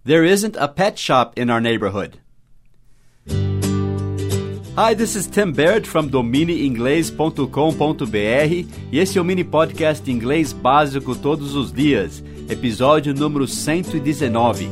There isn't a pet shop in our neighborhood. Hi, this is Tim Baird from domineinglês.com.br e esse é o mini podcast Inglês Básico Todos os Dias, episódio número 119.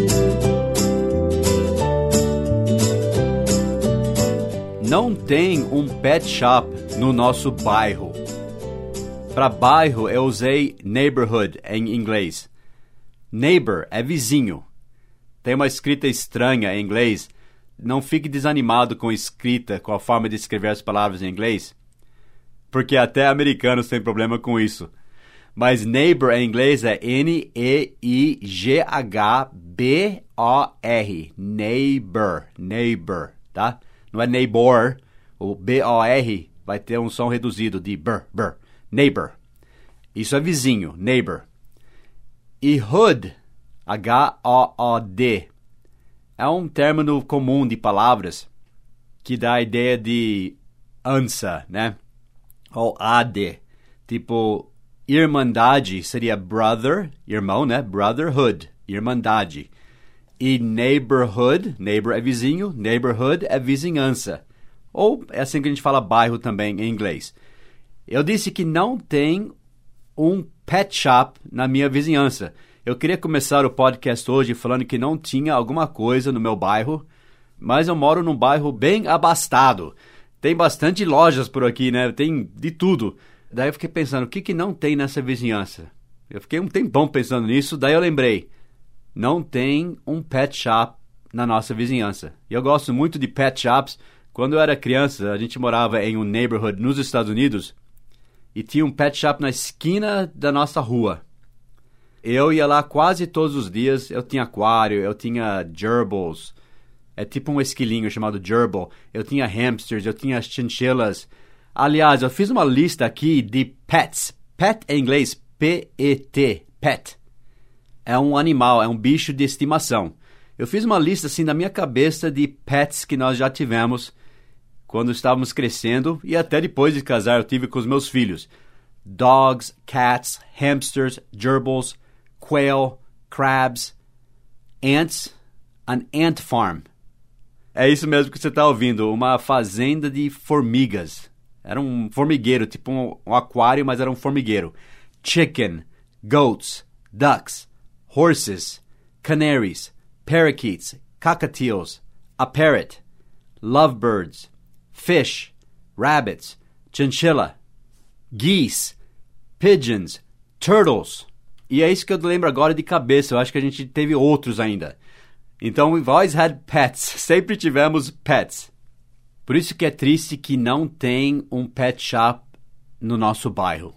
Não tem um pet shop no nosso bairro. Para bairro eu usei neighborhood em inglês. Neighbor é vizinho. Tem uma escrita estranha em inglês. Não fique desanimado com escrita, com a forma de escrever as palavras em inglês, porque até americanos têm problema com isso. Mas neighbor em inglês é N-E-I-G-H-B-O-R. Neighbor. Neighbor, tá? Não é neighbor. O B-O-R vai ter um som reduzido de br, br. Neighbor. Isso é vizinho, neighbor. E hood, H-O-O-D, é um término comum de palavras que dá a ideia de ança, né? Ou ade. Tipo, irmandade seria brother, irmão, né? Brotherhood, irmandade. E neighborhood, neighbor é vizinho, neighborhood é vizinhança. Ou é assim que a gente fala bairro também em inglês. Eu disse que não tem um pet shop na minha vizinhança. Eu queria começar o podcast hoje falando que não tinha alguma coisa no meu bairro, mas eu moro num bairro bem abastado. Tem bastante lojas por aqui, né? Tem de tudo. Daí eu fiquei pensando, o que não tem nessa vizinhança? Eu fiquei um tempão pensando nisso, daí eu lembrei, não tem um pet shop na nossa vizinhança. E eu gosto muito de pet shops. Quando eu era criança, a gente morava em um neighborhood nos Estados Unidos e tinha um pet shop na esquina da nossa rua. Eu ia lá quase todos os dias, eu tinha aquário, eu tinha gerbils, é tipo um esquilinho chamado gerbil, eu tinha hamsters, eu tinha chinchillas. Aliás, eu fiz uma lista aqui de pets. Pet em inglês, P-E-T, pet. É um animal, é um bicho de estimação. Eu fiz uma lista assim na minha cabeça de pets que nós já tivemos quando estávamos crescendo e até depois de casar eu tive com os meus filhos. Dogs, cats, hamsters, gerbils, quail, crabs, ants, an ant farm. É isso mesmo que você está ouvindo, uma fazenda de formigas. Era um formigueiro, tipo um aquário, mas era um formigueiro. Chicken, goats, ducks, horses, canaries, parakeets, cockatiels, a parrot, lovebirds, fish, rabbits, chinchilla, geese, pigeons, turtles. E é isso que eu lembro agora de cabeça. Eu acho que a gente teve outros ainda. Então, we've always had pets. Sempre tivemos pets. Por isso que é triste que não tem um pet shop no nosso bairro.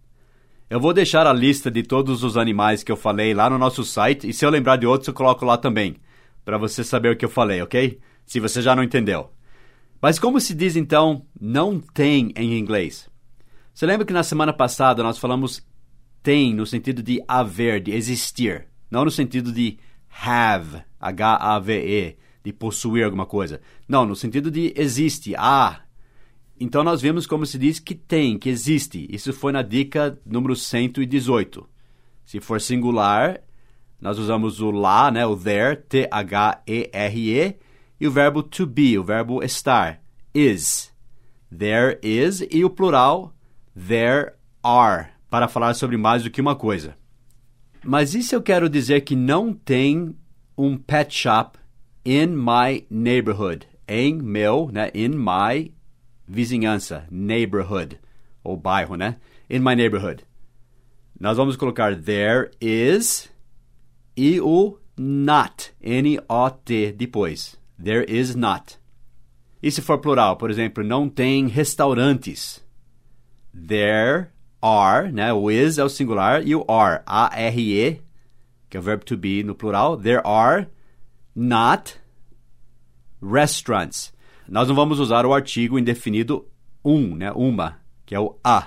Eu vou deixar a lista de todos os animais que eu falei lá no nosso site. E se eu lembrar de outros, eu coloco lá também. Para você saber o que eu falei, ok? Se você já não entendeu. Mas como se diz, então, não tem em inglês? Você lembra que na semana passada nós falamos tem no sentido de haver, de existir, não no sentido de have, H-A-V-E, de possuir alguma coisa. Não, no sentido de existe, há. Então nós vimos como se diz que tem, que existe. Isso foi na dica número 118. Se for singular, nós usamos o lá, né, o there, T-H-E-R-E, e o verbo to be, o verbo estar, is. There is, e o plural, there are, para falar sobre mais do que uma coisa. Mas e se eu quero dizer que não tem um pet shop in my neighborhood? Em meu, né? In my vizinhança, neighborhood, ou bairro, né? In my neighborhood. Nós vamos colocar there is e o not, N-O-T, depois. There is not. E se for plural, por exemplo, não tem restaurantes. There are, né? O is é o singular e o are, A-R-E, que é o verbo to be no plural. There are not restaurants. Nós não vamos usar o artigo indefinido né? Uma, que é o a.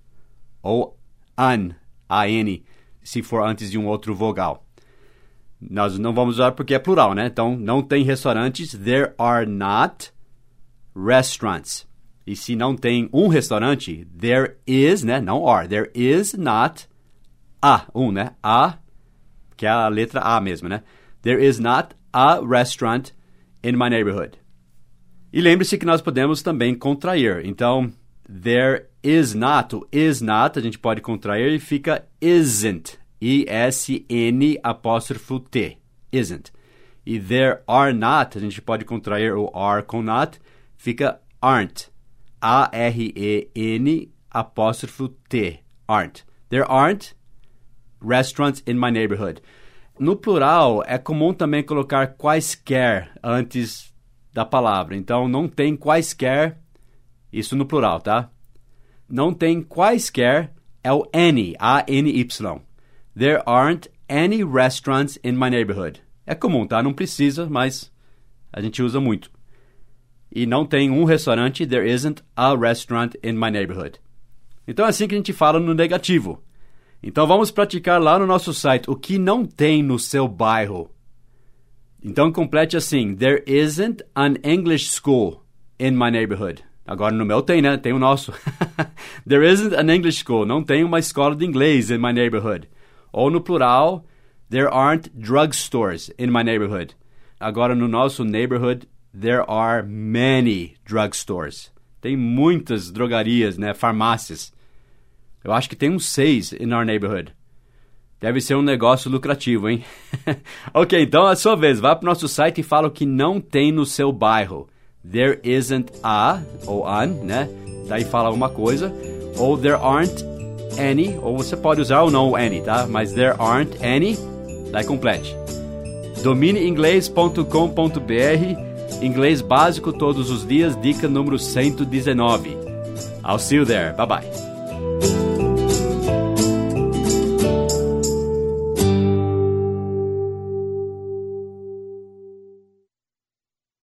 Ou an, A-N, se for antes de um outro vogal. Nós não vamos usar porque é plural, né? Então, não tem restaurantes. There are not restaurants. E se não tem um restaurante, there is, né? Não are. There is not né? A, que é a letra A mesmo, né? There is not a restaurant in my neighborhood. E lembre-se que nós podemos também contrair. Então, there is not, o is not, a gente pode contrair e fica isn't. I-S-N apóstrofo T. Isn't. E there are not, a gente pode contrair o are com not, fica aren't. A-R-E-N apóstrofo T. Aren't. There aren't restaurants in my neighborhood. No plural, é comum também colocar quaisquer antes da palavra. Então, não tem quaisquer, isso no plural, tá? Não tem quaisquer, é o any, A-N-Y. There aren't any restaurants in my neighborhood. É comum, tá? Não precisa, mas a gente usa muito. E não tem um restaurante, there isn't a restaurant in my neighborhood. Então é assim que a gente fala no negativo. Então vamos praticar lá no nosso site o que não tem no seu bairro. Então complete assim, there isn't an English school in my neighborhood. Agora no meu tem, né? Tem o nosso. There isn't an English school. Não tem uma escola de inglês in my neighborhood. Ou no plural, there aren't drugstores in my neighborhood. Agora no nosso neighborhood, there are many drugstores. Tem muitas drogarias, né? Farmácias. Eu acho que tem uns 6 in our neighborhood. Deve ser um negócio lucrativo, hein? Ok, então é a sua vez. Vá para o nosso site e fala o que não tem no seu bairro. There isn't a, ou an, né? Daí fala alguma coisa. Ou there aren't any, ou você pode usar ou não o any, tá? Mas there aren't any, daí complete. Domineinglês.com.br, inglês básico todos os dias, dica número 119. I'll see you there. Bye-bye.